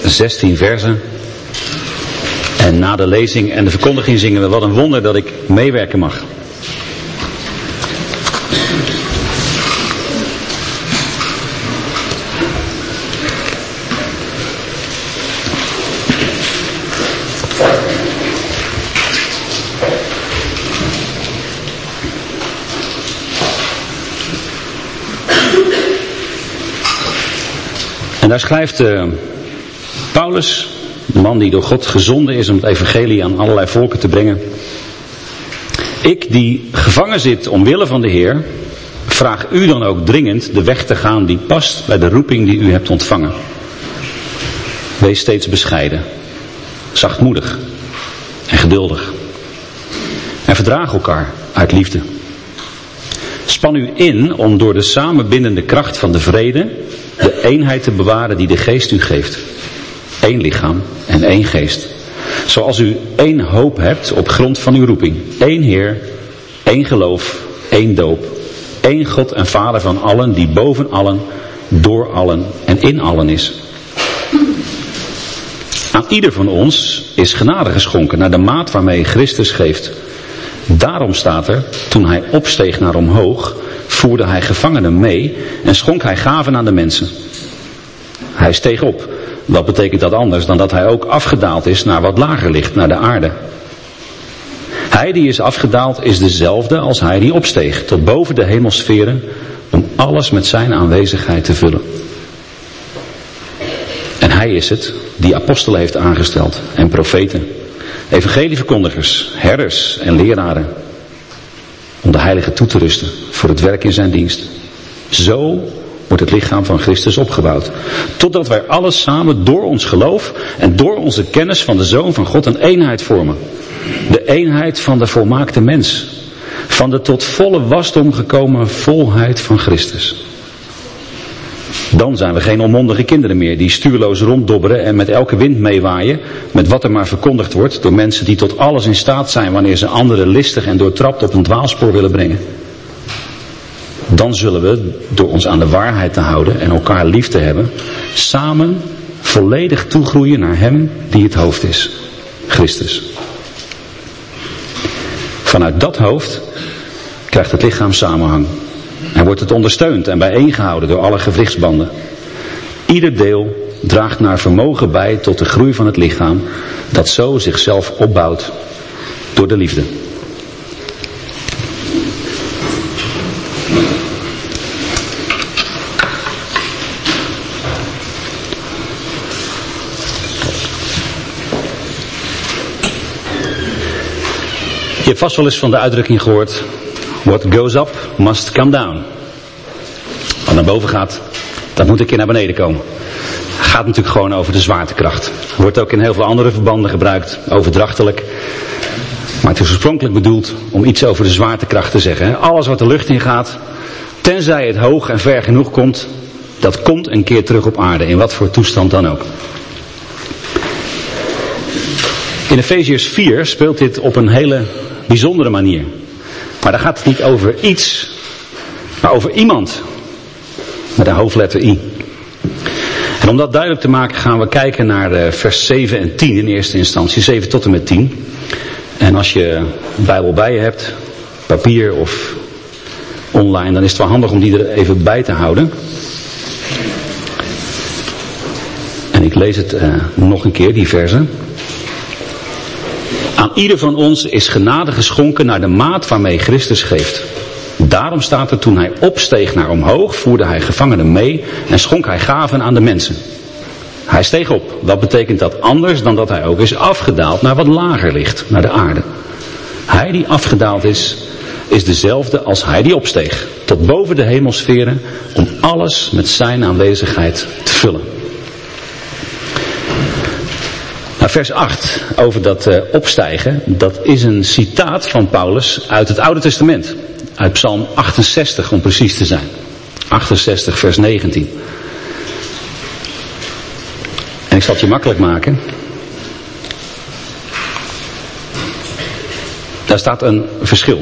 16 versen. En na de lezing en de verkondiging zingen we wat een wonder dat ik meewerken mag. En daar schrijft Paulus, de man die door God gezonden is om het evangelie aan allerlei volken te brengen. Ik die gevangen zit omwille van de Heer, vraag u dan ook dringend de weg te gaan die past bij de roeping die u hebt ontvangen. Wees steeds bescheiden, zachtmoedig en geduldig. En verdraag elkaar uit liefde. Span u in om door de samenbindende kracht van de vrede de eenheid te bewaren die de geest u geeft. 1 lichaam en 1 geest. Zoals u 1 hoop hebt op grond van uw roeping. 1 Heer, 1 geloof, 1 doop. 1 God en Vader van allen, die boven allen, door allen en in allen is. Aan ieder van ons is genade geschonken naar de maat waarmee Christus geeft. Daarom staat er, toen hij opsteeg naar omhoog, voerde hij gevangenen mee en schonk hij gaven aan de mensen. Hij steeg op. Wat betekent dat anders dan dat hij ook afgedaald is naar wat lager ligt, naar de aarde. Hij die is afgedaald is dezelfde als hij die opsteeg, tot boven de hemelsferen, om alles met zijn aanwezigheid te vullen. En hij is het die apostelen heeft aangesteld en profeten, evangelieverkondigers, herders en leraren, om de heiligen toe te rusten voor het werk in zijn dienst. Zo wordt het lichaam van Christus opgebouwd. Totdat wij alles samen door ons geloof en door onze kennis van de Zoon van God een eenheid vormen. De eenheid van de volmaakte mens. Van de tot volle wasdom gekomen volheid van Christus. Dan zijn we geen onmondige kinderen meer die stuurloos ronddobberen en met elke wind meewaaien, met wat er maar verkondigd wordt door mensen die tot alles in staat zijn wanneer ze anderen listig en doortrapt op een dwaalspoor willen brengen. Dan zullen we, door ons aan de waarheid te houden en elkaar lief te hebben, samen volledig toegroeien naar Hem die het hoofd is, Christus. Vanuit dat hoofd krijgt het lichaam samenhang. En wordt het ondersteund en bijeengehouden door alle gewrichtsbanden. Ieder deel draagt naar vermogen bij tot de groei van het lichaam, dat zo zichzelf opbouwt door de liefde. Je hebt vast wel eens van de uitdrukking gehoord: what goes up must come down. Wat naar boven gaat, dat moet een keer naar beneden komen. Het gaat natuurlijk gewoon over de zwaartekracht. Wordt ook in heel veel andere verbanden gebruikt, overdrachtelijk. Maar het is oorspronkelijk bedoeld om iets over de zwaartekracht te zeggen. Alles wat de lucht in gaat, tenzij het hoog en ver genoeg komt, dat komt een keer terug op aarde, in wat voor toestand dan ook. In Efeziërs 4 speelt dit op een hele bijzondere manier. Maar daar gaat het niet over iets, maar over iemand. Met een hoofdletter I. En om dat duidelijk te maken gaan we kijken naar vers 7 en 10 in eerste instantie. 7 tot en met 10. En als je een Bijbel bij je hebt, papier of online, dan is het wel handig om die er even bij te houden. En ik lees het nog een keer, die versen. Aan ieder van ons is genade geschonken naar de maat waarmee Christus geeft. Daarom staat er, toen hij opsteeg naar omhoog, voerde hij gevangenen mee en schonk hij gaven aan de mensen. Hij steeg op. Wat betekent dat anders dan dat hij ook is afgedaald naar wat lager ligt, naar de aarde. Hij die afgedaald is, is dezelfde als hij die opsteeg, tot boven de hemelsferen, om alles met zijn aanwezigheid te vullen. Nou, vers 8 over dat opstijgen, dat is een citaat van Paulus uit het Oude Testament. Uit Psalm 68 om precies te zijn. 68 vers 19. En ik zal het je makkelijk maken. Daar staat een verschil.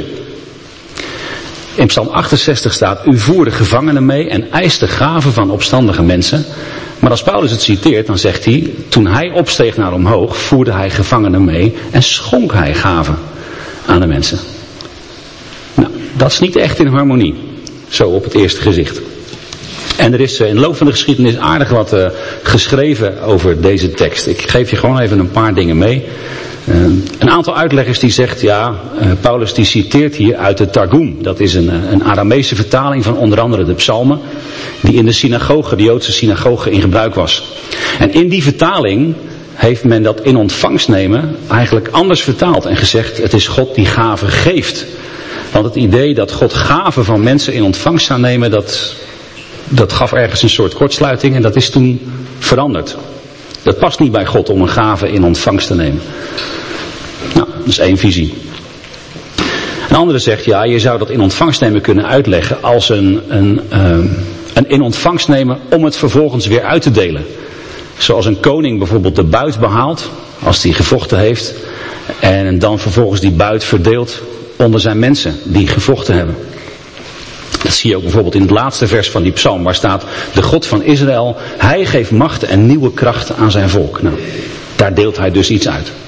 In Psalm 68 staat: u voerde gevangenen mee en eiste gaven van opstandige mensen, Maar als Paulus het citeert, dan zegt hij, toen hij opsteeg naar omhoog, voerde hij gevangenen mee en schonk hij gaven aan de mensen. Nou, dat is niet echt in harmonie, zo op het eerste gezicht. En er is in de loop van de geschiedenis aardig wat geschreven over deze tekst. Ik geef je gewoon even een paar dingen mee. Een aantal uitleggers die zegt, Paulus die citeert hier uit de Targum. Dat is een Aramese vertaling van onder andere de psalmen, die in de synagoge, de Joodse synagoge, in gebruik was. En in die vertaling heeft men dat in ontvangst nemen eigenlijk anders vertaald en gezegd, het is God die gaven geeft. Want het idee dat God gaven van mensen in ontvangst zou nemen, dat gaf ergens een soort kortsluiting en dat is toen veranderd. Dat past niet bij God om een gave in ontvangst te nemen. Nou, dat is één visie. Een andere zegt, je zou dat in ontvangst nemen kunnen uitleggen als een in ontvangst nemen om het vervolgens weer uit te delen. Zoals een koning bijvoorbeeld de buit behaalt, als hij gevochten heeft, en dan vervolgens die buit verdeelt onder zijn mensen die gevochten hebben. Dat zie je ook bijvoorbeeld in het laatste vers van die psalm, waar staat, de God van Israël, hij geeft macht en nieuwe kracht aan zijn volk. Nou, daar deelt hij dus iets uit.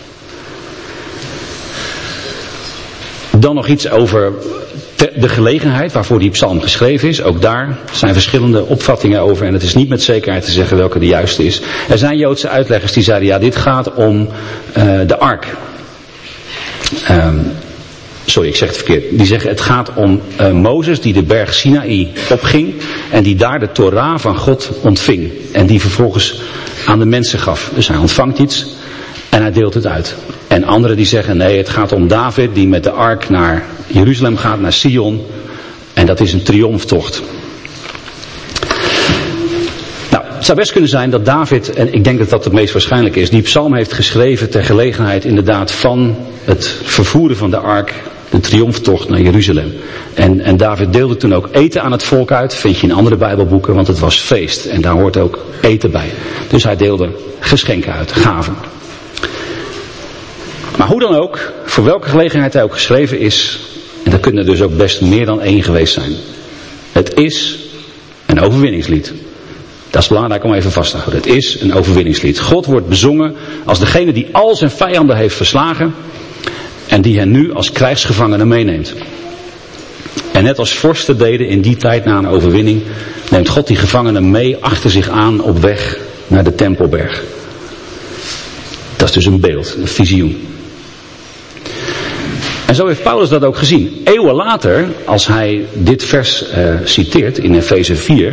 Dan nog iets over de gelegenheid waarvoor die psalm geschreven is. Ook daar zijn verschillende opvattingen over en het is niet met zekerheid te zeggen welke de juiste is. Er zijn Joodse uitleggers die zeiden, dit gaat om de ark. Ik zeg het verkeerd. Die zeggen het gaat om Mozes die de berg Sinaï opging en die daar de Torah van God ontving. En die vervolgens aan de mensen gaf. Dus hij ontvangt iets en hij deelt het uit. En anderen die zeggen nee, het gaat om David die met de ark naar Jeruzalem gaat, naar Sion. En dat is een triomftocht. Nou, het zou best kunnen zijn dat David, en ik denk dat dat het meest waarschijnlijk is, die psalm heeft geschreven ter gelegenheid inderdaad van het vervoeren van de ark, de triomftocht naar Jeruzalem. En David deelde toen ook eten aan het volk uit, vind je in andere Bijbelboeken, want het was feest en daar hoort ook eten bij. Dus hij deelde geschenken uit, gaven. Maar hoe dan ook, voor welke gelegenheid hij ook geschreven is, en daar kunnen er dus ook best meer dan één geweest zijn. Het is een overwinningslied. Dat is belangrijk om even vast te houden. Het is een overwinningslied. God wordt bezongen als degene die al zijn vijanden heeft verslagen en die hen nu als krijgsgevangenen meeneemt. En net als vorsten deden in die tijd na een overwinning, neemt God die gevangenen mee achter zich aan op weg naar de Tempelberg. Dat is dus een beeld, een visioen. En zo heeft Paulus dat ook gezien. Eeuwen later, als hij dit vers citeert in Efeze 4,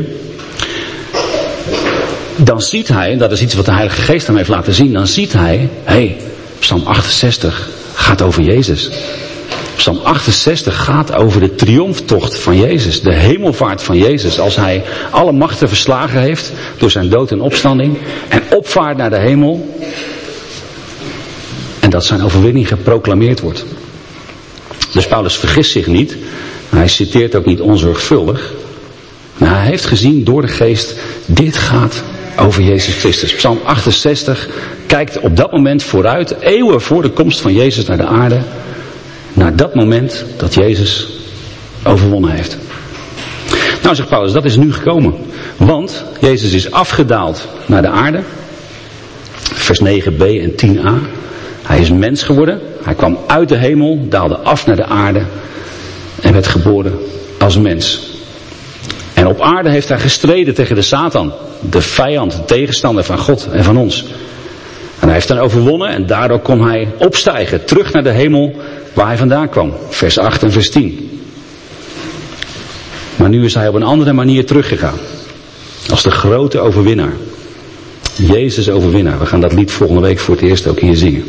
dan ziet hij, dat is iets wat de Heilige Geest hem heeft laten zien, dan ziet hij, Psalm 68 gaat over Jezus. Psalm 68 gaat over de triomftocht van Jezus, de hemelvaart van Jezus, als hij alle machten verslagen heeft door zijn dood en opstanding en opvaart naar de hemel en dat zijn overwinning geproclameerd wordt. Dus Paulus vergist zich niet, hij citeert ook niet onzorgvuldig, maar hij heeft gezien door de geest, dit gaat over Jezus Christus. Psalm 68 kijkt op dat moment vooruit, eeuwen voor de komst van Jezus naar de aarde, naar dat moment dat Jezus overwonnen heeft. Nou, zegt Paulus, dat is nu gekomen. Want Jezus is afgedaald naar de aarde. Vers 9b en 10a. Hij is mens geworden. Hij kwam uit de hemel, daalde af naar de aarde en werd geboren als mens. En op aarde heeft hij gestreden tegen de Satan, de vijand, de tegenstander van God en van ons. En hij heeft dan overwonnen en daardoor kon hij opstijgen, terug naar de hemel waar hij vandaan kwam. Vers 8 en vers 10. Maar nu is hij op een andere manier teruggegaan. Als de grote overwinnaar. Jezus overwinnaar. We gaan dat lied volgende week voor het eerst ook hier zingen.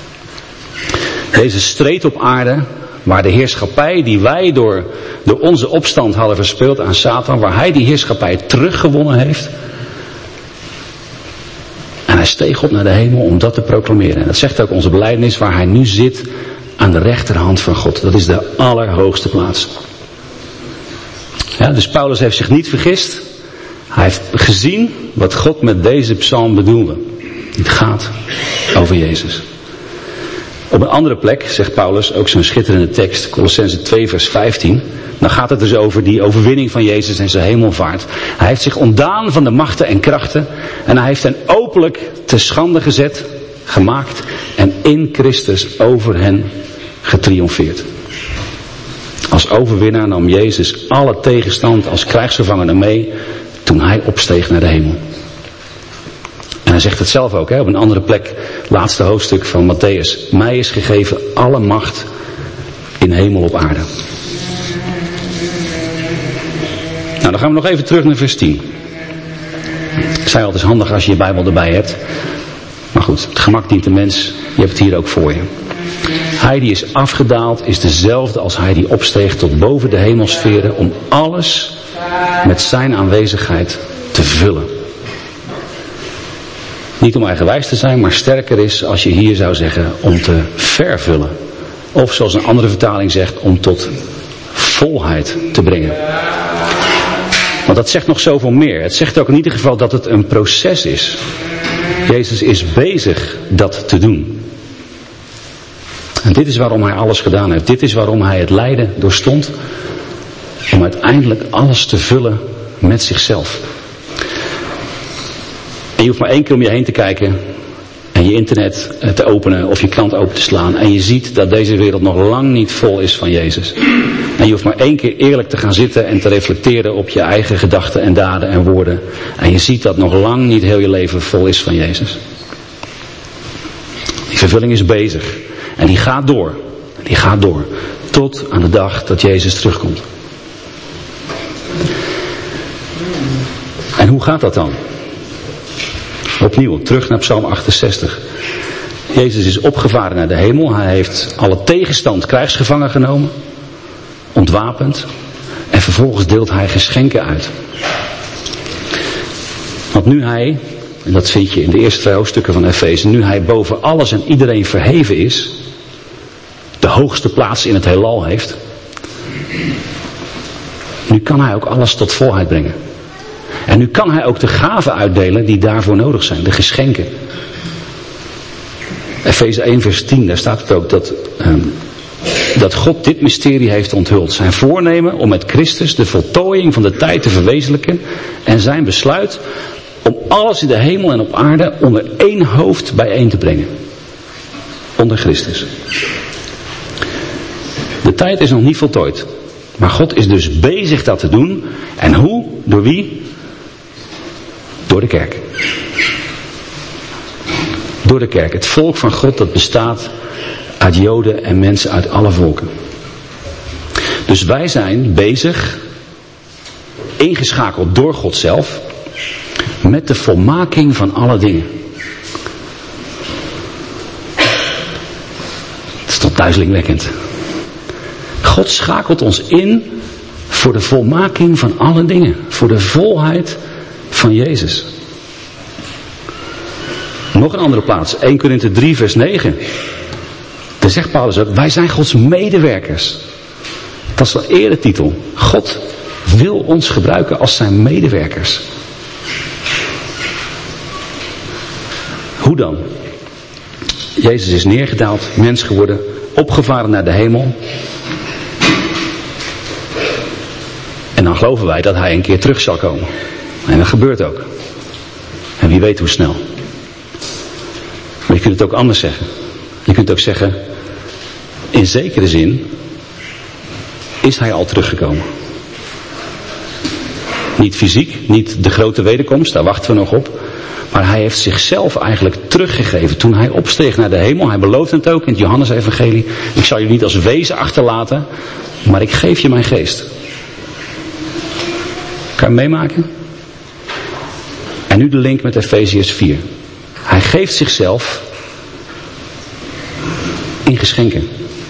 Jezus streed op aarde waar de heerschappij die wij door onze opstand hadden verspeeld aan Satan, waar hij die heerschappij teruggewonnen heeft. En hij steeg op naar de hemel om dat te proclameren. En dat zegt ook onze belijdenis waar hij nu zit aan de rechterhand van God. Dat is de allerhoogste plaats. Ja, dus Paulus heeft zich niet vergist. Hij heeft gezien wat God met deze psalm bedoelde. Het gaat over Jezus. Op een andere plek zegt Paulus, ook zo'n schitterende tekst, Colossenzen 2 vers 15. Dan gaat het dus over die overwinning van Jezus en zijn hemelvaart. Hij heeft zich ontdaan van de machten en krachten. En hij heeft hen openlijk te schande gemaakt. En in Christus over hen getriomfeerd. Als overwinnaar nam Jezus alle tegenstand als krijgsgevangene mee toen hij opsteeg naar de hemel. En hij zegt het zelf ook, op een andere plek, laatste hoofdstuk van Matthäus. Mij is gegeven alle macht in hemel op aarde. Nou, dan gaan we nog even terug naar vers 10. Ik zei al, het is handig als je je Bijbel erbij hebt. Maar goed, het gemak dient de mens. Je hebt het hier ook voor je. Hij die is afgedaald is dezelfde als hij die opsteeg tot boven de hemelsferen om alles met zijn aanwezigheid te vullen. Niet om eigenwijs te zijn, maar sterker is als je hier zou zeggen om te vervullen. Of zoals een andere vertaling zegt, om tot volheid te brengen. Want dat zegt nog zoveel meer. Het zegt ook in ieder geval dat het een proces is. Jezus is bezig dat te doen. En dit is waarom hij alles gedaan heeft. Dit is waarom hij het lijden doorstond. Om uiteindelijk alles te vullen met zichzelf. En je hoeft maar 1 keer om je heen te kijken. En je internet te openen of je krant open te slaan. En je ziet dat deze wereld nog lang niet vol is van Jezus. En je hoeft maar 1 keer eerlijk te gaan zitten en te reflecteren op je eigen gedachten en daden en woorden. En je ziet dat nog lang niet heel je leven vol is van Jezus. Die vervulling is bezig. En die gaat door. Die gaat door. Tot aan de dag dat Jezus terugkomt. En hoe gaat dat dan? Opnieuw, terug naar Psalm 68. Jezus is opgevaren naar de hemel. Hij heeft alle tegenstand krijgsgevangen genomen. Ontwapend. En vervolgens deelt hij geschenken uit. Want nu hij, en dat vind je in de eerste 2 hoofdstukken van Efeze, nu hij boven alles en iedereen verheven is, de hoogste plaats in het heelal heeft, nu kan hij ook alles tot volheid brengen. En nu kan hij ook de gaven uitdelen die daarvoor nodig zijn, de geschenken. Efeze 1 vers 10, daar staat het ook dat God dit mysterie heeft onthuld. Zijn voornemen om met Christus de voltooiing van de tijd te verwezenlijken en zijn besluit om alles in de hemel en op aarde onder 1 hoofd bijeen te brengen. Onder Christus. De tijd is nog niet voltooid. Maar God is dus bezig dat te doen. En hoe? Door wie? Door de kerk. Door de kerk. Het volk van God dat bestaat uit Joden en mensen uit alle volken. Dus wij zijn bezig, ingeschakeld door God zelf, met de volmaking van alle dingen. Het is toch duizelingwekkend. God schakelt ons in voor de volmaking van alle dingen. Voor de volheid van Jezus. Nog een andere plaats. 1 Korinthe 3 vers 9. Daar zegt Paulus ook. Wij zijn Gods medewerkers. Dat is wel eerder titel. God wil ons gebruiken als zijn medewerkers. Hoe dan? Jezus is neergedaald, mens geworden, opgevaren naar de hemel. En dan geloven wij dat hij een keer terug zal komen. En dat gebeurt ook. En wie weet hoe snel. Maar je kunt het ook anders zeggen. Je kunt ook zeggen, in zekere zin is hij al teruggekomen. Niet fysiek, niet de grote wederkomst, daar wachten we nog op. Maar hij heeft zichzelf eigenlijk teruggegeven toen hij opsteeg naar de hemel. Hij belooft het ook in het Johannes-evangelie. Ik zal je niet als wezen achterlaten, maar ik geef je mijn geest. Kan je meemaken? En nu de link met Efeziërs 4. Hij geeft zichzelf in geschenken.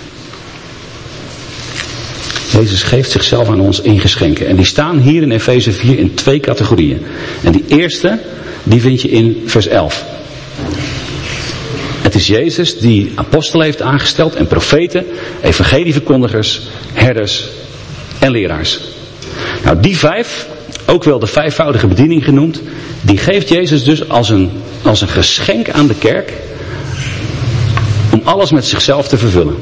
Jezus geeft zichzelf aan ons in geschenken. En die staan hier in Efeze 4 in 2 categorieën. En die eerste, die vind je in vers 11. Het is Jezus die apostelen heeft aangesteld en profeten, evangelieverkondigers, herders en leraars. Nou, die 5, ook wel de 5voudige bediening genoemd, die geeft Jezus dus als een geschenk aan de kerk. Om alles met zichzelf te vervullen.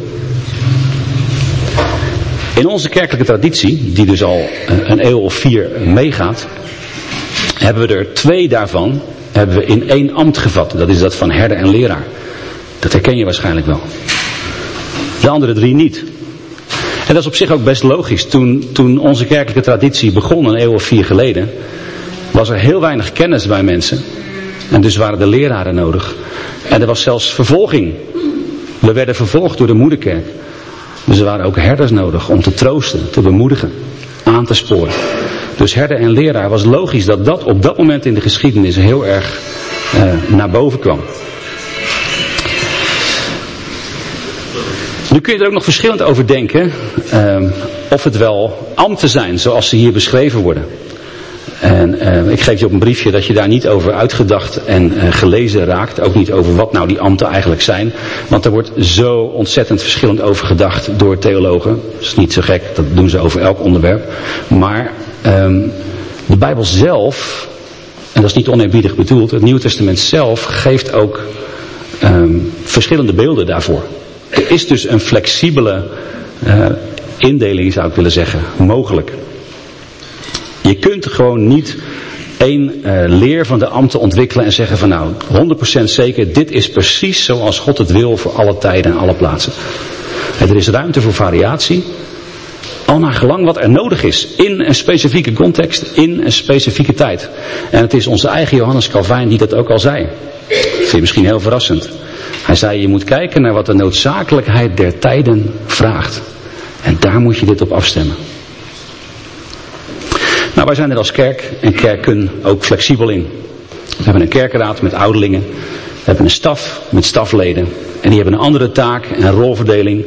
In onze kerkelijke traditie, die dus al een eeuw of 4 meegaat, hebben we er 2 daarvan in 1 ambt gevat. Dat is dat van herder en leraar. Dat herken je waarschijnlijk wel. De andere 3 niet. En dat is op zich ook best logisch. Toen onze kerkelijke traditie begon, een eeuw of 4 geleden, was er heel weinig kennis bij mensen. En dus waren de leraren nodig. En er was zelfs vervolging. We werden vervolgd door de moederkerk. Dus er waren ook herders nodig om te troosten, te bemoedigen, aan te sporen. Dus herder en leraar was logisch dat op dat moment in de geschiedenis heel erg naar boven kwam. Nu kun je er ook nog verschillend over denken of het wel ambten zijn zoals ze hier beschreven worden. En ik geef je op een briefje dat je daar niet over uitgedacht en gelezen raakt. Ook niet over wat nou die ambten eigenlijk zijn. Want er wordt zo ontzettend verschillend over gedacht door theologen. Dat is niet zo gek, dat doen ze over elk onderwerp. Maar de Bijbel zelf, en dat is niet oneerbiedig bedoeld, het Nieuwe Testament zelf geeft ook verschillende beelden daarvoor. Er is dus een flexibele indeling, zou ik willen zeggen, mogelijk. Je kunt gewoon niet 1 leer van de ambten ontwikkelen en zeggen van nou, 100% zeker, dit is precies zoals God het wil voor alle tijden en alle plaatsen. Er is ruimte voor variatie, al naar gelang wat er nodig is, in een specifieke context, in een specifieke tijd. En het is onze eigen Johannes Calvijn die dat ook al zei. Dat vind je misschien heel verrassend. Hij zei, je moet kijken naar wat de noodzakelijkheid der tijden vraagt. En daar moet je dit op afstemmen. Nou, wij zijn er als kerk en kerken ook flexibel in. We hebben een kerkenraad met ouderlingen. We hebben een staf met stafleden. En die hebben een andere taak en rolverdeling.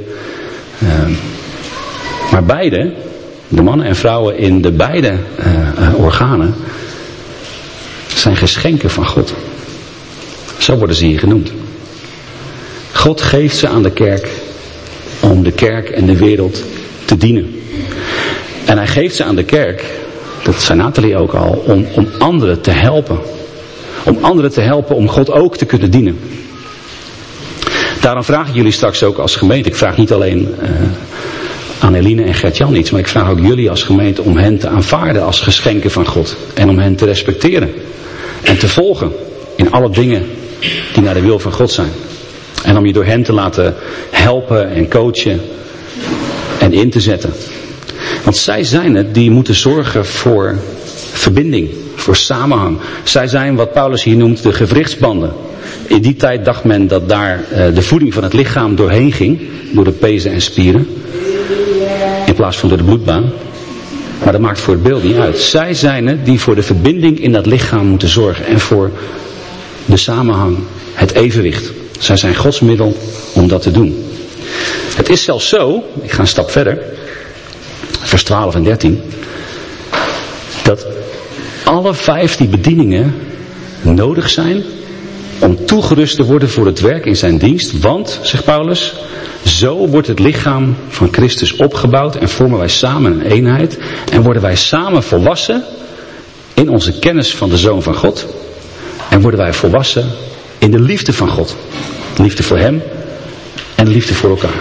Maar beide, de mannen en vrouwen in de beide organen, zijn geschenken van God. Zo worden ze hier genoemd. God geeft ze aan de kerk om de kerk en de wereld te dienen. En hij geeft ze aan de kerk, dat zei Nathalie ook al, om anderen te helpen. Om anderen te helpen om God ook te kunnen dienen. Daarom vraag ik jullie straks ook als gemeente. Ik vraag niet alleen aan Eline en Gert-Jan iets, maar ik vraag ook jullie als gemeente om hen te aanvaarden als geschenken van God. En om hen te respecteren. En te volgen in alle dingen die naar de wil van God zijn. En om je door hen te laten helpen en coachen en in te zetten. Want zij zijn het die moeten zorgen voor verbinding, voor samenhang. Zij zijn wat Paulus hier noemt de gewrichtsbanden. In die tijd dacht men dat daar de voeding van het lichaam doorheen ging, door de pezen en spieren. In plaats van door de bloedbaan. Maar dat maakt voor het beeld niet uit. Zij zijn het die voor de verbinding in dat lichaam moeten zorgen. En voor de samenhang, het evenwicht. Zij zijn Gods middel om dat te doen. Het is zelfs zo, ik ga een stap verder, vers 12 en 13, dat alle 5 die bedieningen nodig zijn om toegerust te worden voor het werk in zijn dienst. Want, zegt Paulus, zo wordt het lichaam van Christus opgebouwd en vormen wij samen een eenheid. En worden wij samen volwassen in onze kennis van de Zoon van God. En worden wij volwassen in de liefde van God. De liefde voor hem en de liefde voor elkaar.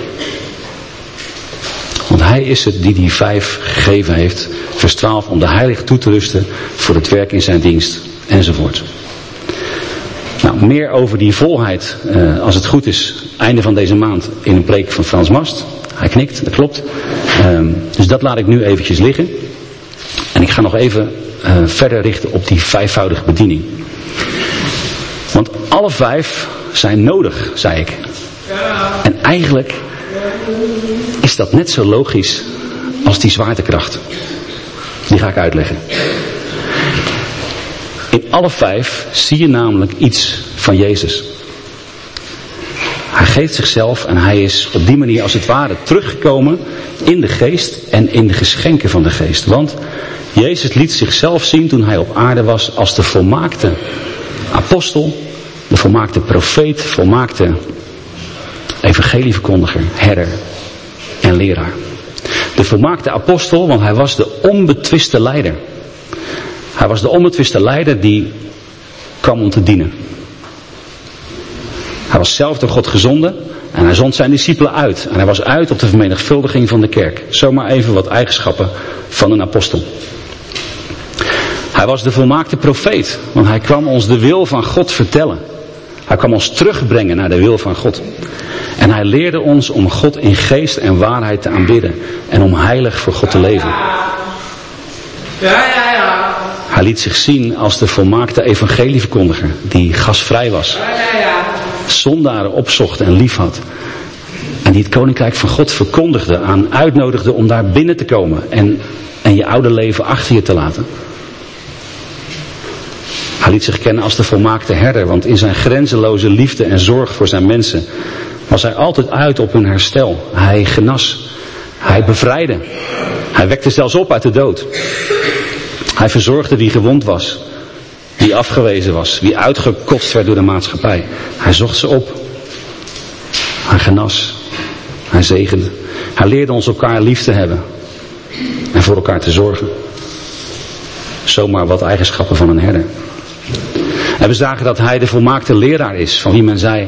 Want hij is het die die 5 gegeven heeft. Vers 12, om de heilige toe te rusten voor het werk in zijn dienst enzovoort. Nou, meer over die volheid, als het goed is, einde van deze maand in een preek van Frans Mast. Hij knikt, dat klopt. Dus dat laat ik nu eventjes liggen. En ik ga nog even verder richten op die 5voudige bediening. Want alle 5 zijn nodig, zei ik. En eigenlijk is dat net zo logisch als die zwaartekracht. Die ga ik uitleggen. In alle 5 zie je namelijk iets van Jezus. Hij geeft zichzelf en hij is op die manier als het ware teruggekomen in de geest en in de geschenken van de geest. Want Jezus liet zichzelf zien toen hij op aarde was als de volmaakte apostel, de volmaakte profeet, volmaakte evangelieverkondiger, herder en leraar. De volmaakte apostel, want hij was de onbetwiste leider. Hij was de onbetwiste leider die kwam om te dienen. Hij was zelf door God gezonden en hij zond zijn discipelen uit. En hij was uit op de vermenigvuldiging van de kerk. Zomaar even wat eigenschappen van een apostel. Hij was de volmaakte profeet, want hij kwam ons de wil van God vertellen. Hij kwam ons terugbrengen naar de wil van God. En hij leerde ons om God in geest en waarheid te aanbidden. En om heilig voor God te leven. Hij liet zich zien als de volmaakte evangelieverkondiger die gastvrij was. Zondaren opzocht en lief had. En die het koninkrijk van God verkondigde, uitnodigde om daar binnen te komen. En je oude leven achter je te laten. Hij liet zich kennen als de volmaakte herder, want in zijn grenzeloze liefde en zorg voor zijn mensen was hij altijd uit op hun herstel. Hij genas. Hij bevrijdde. Hij wekte zelfs op uit de dood. Hij verzorgde wie gewond was, wie afgewezen was, wie uitgekotst werd door de maatschappij. Hij zocht ze op. Hij genas. Hij zegende. Hij leerde ons elkaar lief te hebben en voor elkaar te zorgen. Zomaar wat eigenschappen van een herder. En we zagen dat hij de volmaakte leraar is, van wie men zei,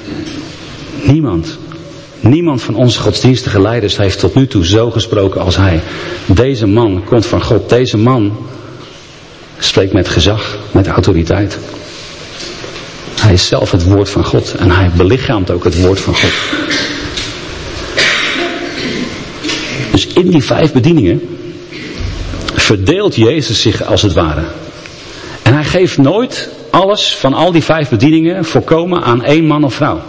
niemand van onze godsdienstige leiders heeft tot nu toe zo gesproken als hij. Deze man komt van God. Deze man spreekt met gezag, met autoriteit. Hij is zelf het woord van God en hij belichaamt ook het woord van God. Dus in die 5 bedieningen verdeelt Jezus zich als het ware. En hij geeft nooit alles van al die 5 bedieningen volkomen aan 1 man of vrouw.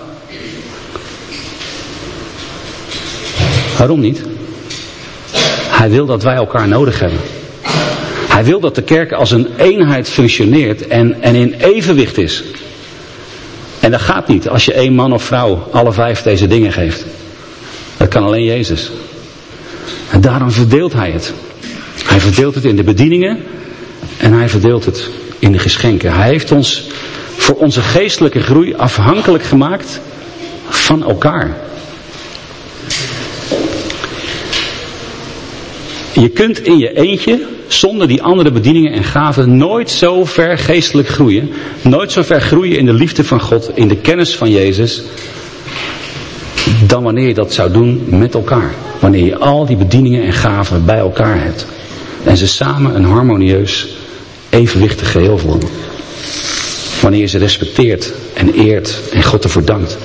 Waarom niet? Hij wil dat wij elkaar nodig hebben. Hij wil dat de kerk als een eenheid functioneert en in evenwicht is. En dat gaat niet als je 1 man of vrouw alle 5 deze dingen geeft. Dat kan alleen Jezus. En daarom verdeelt hij het. Hij verdeelt het in de bedieningen en hij verdeelt het in de geschenken. Hij heeft ons voor onze geestelijke groei afhankelijk gemaakt van elkaar. Je kunt in je eentje, zonder die andere bedieningen en gaven, nooit zo ver geestelijk groeien. Nooit zo ver groeien in de liefde van God, in de kennis van Jezus, dan wanneer je dat zou doen met elkaar. Wanneer je al die bedieningen en gaven bij elkaar hebt. En ze samen een harmonieus, evenwichtig geheel vormen. Wanneer je ze respecteert en eert en God ervoor dankt.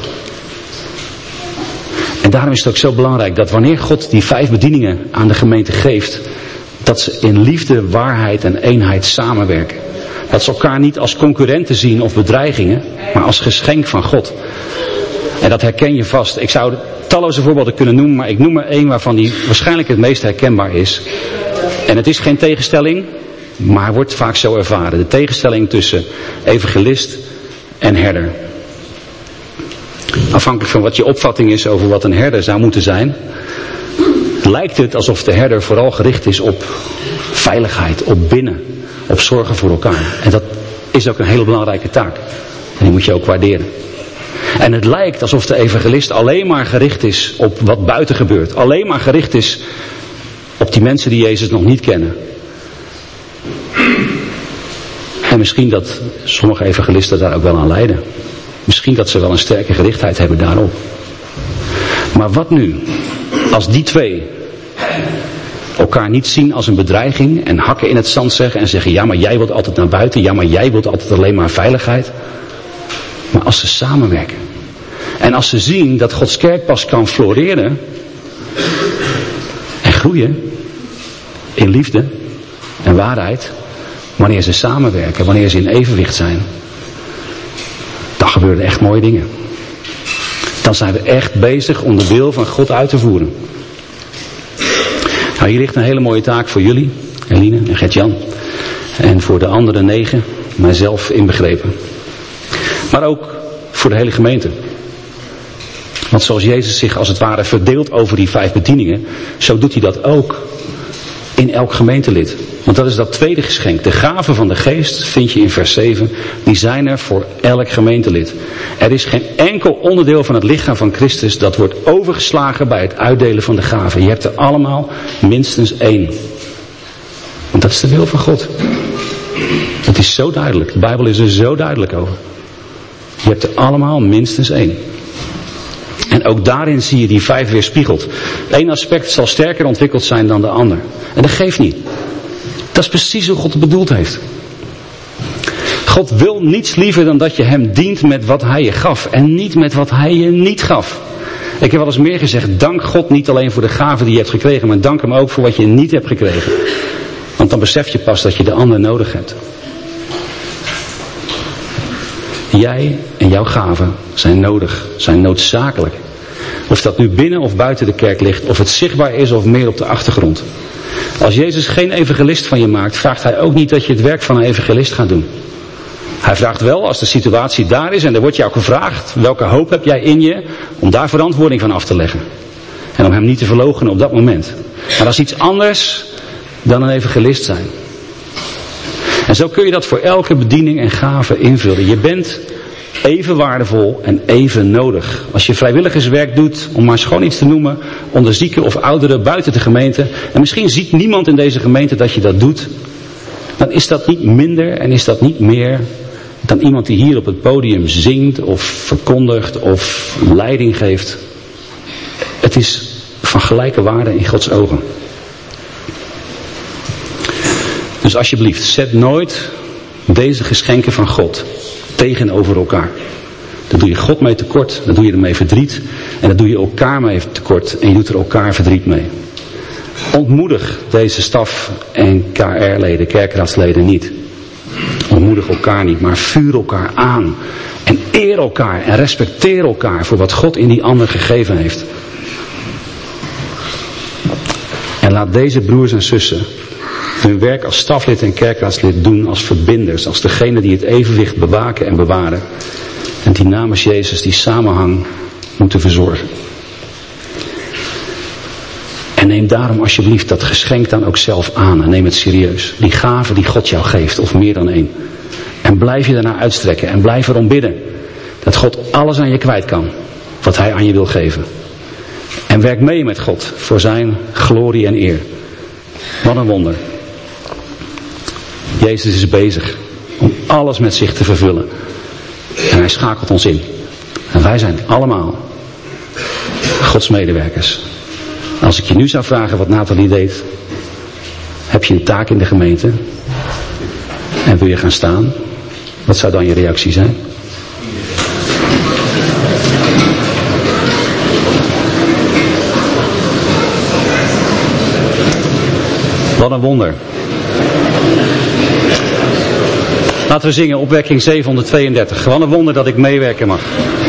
En daarom is het ook zo belangrijk dat wanneer God die 5 bedieningen aan de gemeente geeft, dat ze in liefde, waarheid en eenheid samenwerken. Dat ze elkaar niet als concurrenten zien of bedreigingen, maar als geschenk van God. En dat herken je vast. Ik zou talloze voorbeelden kunnen noemen, maar ik noem er 1 waarvan die waarschijnlijk het meest herkenbaar is. En het is geen tegenstelling, maar wordt vaak zo ervaren. De tegenstelling tussen evangelist en herder. Afhankelijk van wat je opvatting is over wat een herder zou moeten zijn, lijkt het alsof de herder vooral gericht is op veiligheid, op binnen, op zorgen voor elkaar. En dat is ook een hele belangrijke taak. En die moet je ook waarderen. En het lijkt alsof de evangelist alleen maar gericht is op wat buiten gebeurt. Alleen maar gericht is op die mensen die Jezus nog niet kennen. En misschien dat sommige evangelisten daar ook wel aan lijden. Misschien dat ze wel een sterke gerichtheid hebben daarop. Maar wat nu? Als die 2 elkaar niet zien als een bedreiging en hakken in het zand zeggen en zeggen, ja maar jij wilt altijd naar buiten, ja maar jij wilt altijd alleen maar veiligheid. Maar als ze samenwerken. En als ze zien dat Gods kerk pas kan floreren en groeien in liefde en waarheid, wanneer ze samenwerken, wanneer ze in evenwicht zijn, dan gebeuren er echt mooie dingen. Dan zijn we echt bezig om de wil van God uit te voeren. Nou, hier ligt een hele mooie taak voor jullie, Eline en Gert-Jan. En voor de andere 9, mijzelf inbegrepen. Maar ook voor de hele gemeente. Want zoals Jezus zich als het ware verdeelt over die 5 bedieningen, zo doet hij dat ook in elk gemeentelid. Want dat is dat tweede geschenk. De gaven van de geest, vind je in vers 7, die zijn er voor elk gemeentelid. Er is geen enkel onderdeel van het lichaam van Christus dat wordt overgeslagen bij het uitdelen van de gaven. Je hebt er allemaal minstens 1. Want dat is de wil van God. Het is zo duidelijk. De Bijbel is er zo duidelijk over. Je hebt er allemaal minstens 1. En ook daarin zie je die 5 weerspiegeld. Eén aspect zal sterker ontwikkeld zijn dan de ander. En dat geeft niet. Dat is precies hoe God het bedoeld heeft. God wil niets liever dan dat je hem dient met wat hij je gaf. En niet met wat hij je niet gaf. Ik heb wel eens meer gezegd, dank God niet alleen voor de gaven die je hebt gekregen. Maar dank hem ook voor wat je niet hebt gekregen. Want dan besef je pas dat je de ander nodig hebt. Jij en jouw gaven zijn nodig, zijn noodzakelijk. Of dat nu binnen of buiten de kerk ligt, of het zichtbaar is of meer op de achtergrond. Als Jezus geen evangelist van je maakt, vraagt hij ook niet dat je het werk van een evangelist gaat doen. Hij vraagt wel, als de situatie daar is en er wordt jou gevraagd, welke hoop heb jij in je, om daar verantwoording van af te leggen. En om hem niet te verloochenen op dat moment. Maar dat is iets anders dan een evangelist zijn. En zo kun je dat voor elke bediening en gave invullen. Je bent even waardevol en even nodig. Als je vrijwilligerswerk doet, om maar eens gewoon iets te noemen, onder zieken of ouderen buiten de gemeente. En misschien ziet niemand in deze gemeente dat je dat doet. Dan is dat niet minder en is dat niet meer dan iemand die hier op het podium zingt of verkondigt of leiding geeft. Het is van gelijke waarde in Gods ogen. Dus alsjeblieft, zet nooit deze geschenken van God tegenover elkaar. Daar doe je God mee tekort, daar doe je ermee verdriet en daar doe je elkaar mee tekort en je doet er elkaar verdriet mee. Ontmoedig deze staf- en KR-leden, kerkraadsleden niet. Ontmoedig elkaar niet, maar vuur elkaar aan. En eer elkaar en respecteer elkaar voor wat God in die ander gegeven heeft. En laat deze broers en zussen hun werk als staflid en kerkraadslid doen als verbinders. Als degene die het evenwicht bewaken en bewaren. En die namens Jezus die samenhang moeten verzorgen. En neem daarom alsjeblieft dat geschenk dan ook zelf aan. En neem het serieus. Die gave die God jou geeft. Of meer dan 1. En blijf je daarna uitstrekken. En blijf erom bidden. Dat God alles aan je kwijt kan. Wat hij aan je wil geven. En werk mee met God. Voor zijn glorie en eer. Wat een wonder. Jezus is bezig. Om alles met zich te vervullen. En hij schakelt ons in. En wij zijn allemaal Gods medewerkers. Als ik je nu zou vragen wat Nathalie deed. Heb je een taak in de gemeente? En wil je gaan staan? Wat zou dan je reactie zijn? Wat een wonder. Laten we zingen opwekking 732. Wat een wonder dat ik meewerken mag.